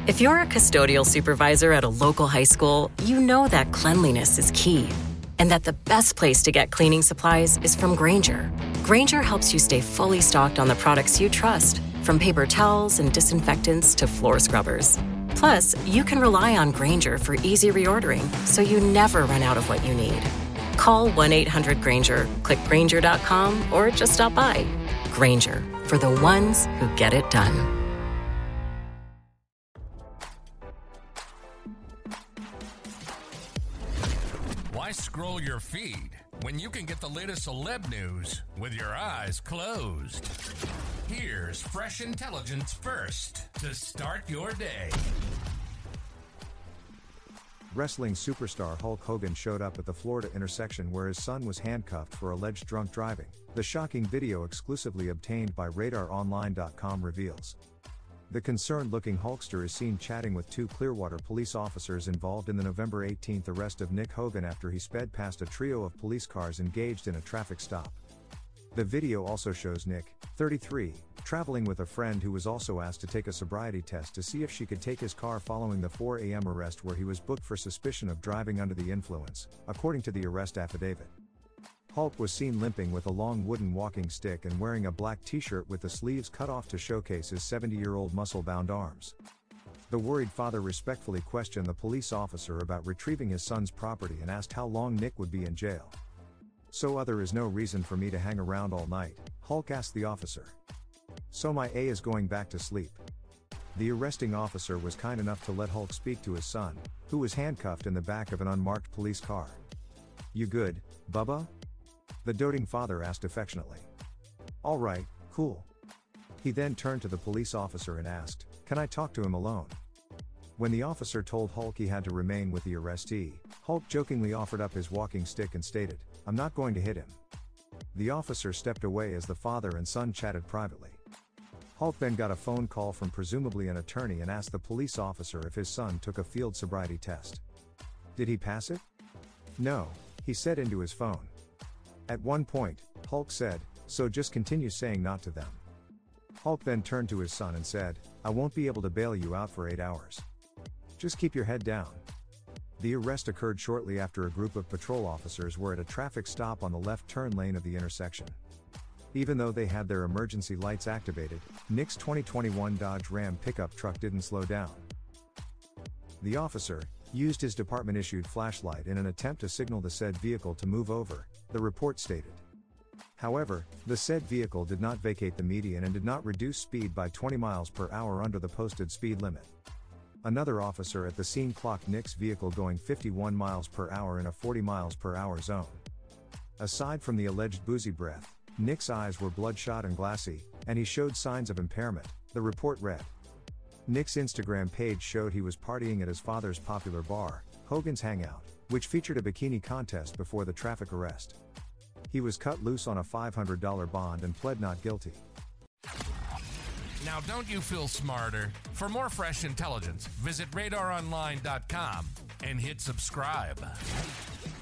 If you're a custodial supervisor at a local high school, you know that cleanliness is key and that the best place to get cleaning supplies is from Grainger. Grainger helps you stay fully stocked on the products you trust, from paper towels and disinfectants to floor scrubbers. Plus, you can rely on Grainger for easy reordering, so you never run out of what you need. Call 1-800-GRAINGER, click Grainger.com, or just stop by. Grainger, for the ones who get it done. Why scroll your feed when you can get the latest celeb news with your eyes closed? Here's fresh intelligence first to start your day. Wrestling superstar Hulk Hogan showed up at the Florida intersection where his son was handcuffed for alleged drunk driving. The shocking video exclusively obtained by RadarOnline.com reveals. The concerned-looking Hulkster is seen chatting with two Clearwater police officers involved in the November 18th arrest of Nick Hogan after he sped past a trio of police cars engaged in a traffic stop. The video also shows Nick, 33, traveling with a friend who was also asked to take a sobriety test to see if she could take his car following the 4 a.m. arrest where he was booked for suspicion of driving under the influence, according to the arrest affidavit. Hulk was seen limping with a long wooden walking stick and wearing a black t-shirt with the sleeves cut off to showcase his 70-year-old muscle-bound arms. The worried father respectfully questioned the police officer about retrieving his son's property and asked how long Nick would be in jail. "So there is no reason for me to hang around all night," Hulk asked the officer. "So my A is going back to sleep." The arresting officer was kind enough to let Hulk speak to his son, who was handcuffed in the back of an unmarked police car. "You good, Bubba?" the doting father asked affectionately. "All right, cool." He then turned to the police officer and asked, "Can I talk to him alone?" When the officer told Hulk he had to remain with the arrestee, Hulk jokingly offered up his walking stick and stated, "I'm not going to hit him." The officer stepped away as the father and son chatted privately. Hulk then got a phone call from presumably an attorney and asked the police officer if his son took a field sobriety test. Did he pass it? No, he said into his phone. At one point, Hulk said, "So just continue saying not to them." Hulk then turned to his son and said, "I won't be able to bail you out for 8 hours. Just keep your head down." The arrest occurred shortly after a group of patrol officers were at a traffic stop on the left turn lane of the intersection. Even though they had their emergency lights activated, Nick's 2021 Dodge Ram pickup truck didn't slow down. The officer used his department-issued flashlight in an attempt to signal the said vehicle to move over, the report stated. However, the said vehicle did not vacate the median and did not reduce speed by 20 miles per hour under the posted speed limit. Another officer at the scene clocked Nick's vehicle going 51 miles per hour in a 40 miles per hour zone. Aside from the alleged boozy breath, Nick's eyes were bloodshot and glassy, and he showed signs of impairment, the report read. Nick's Instagram page showed he was partying at his father's popular bar, Hogan's Hangout, which featured a bikini contest before the traffic arrest. He was cut loose on a $500 bond and pled not guilty. Now, don't you feel smarter? For more fresh intelligence, visit RadarOnline.com and hit subscribe.